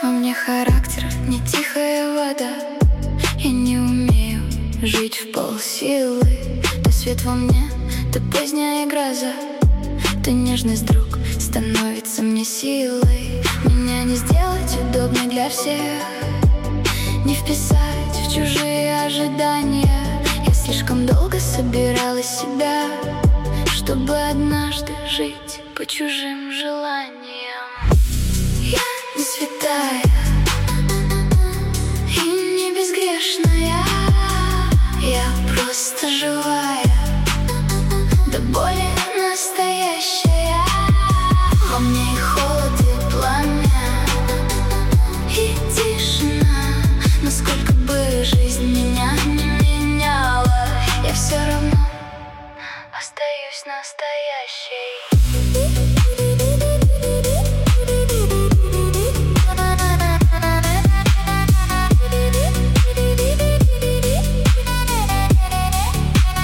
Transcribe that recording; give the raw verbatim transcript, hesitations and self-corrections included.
У меня характер не тихая вода. Я не умею жить в полсилы. То свет во мне, то поздняя гроза. То нежность, друг, становится мне силой. Меня не сделать удобной для всех, не вписать в чужие ожидания. Я слишком долго собирала себя, чтобы однажды жить по чужим желаниям. Я не святая,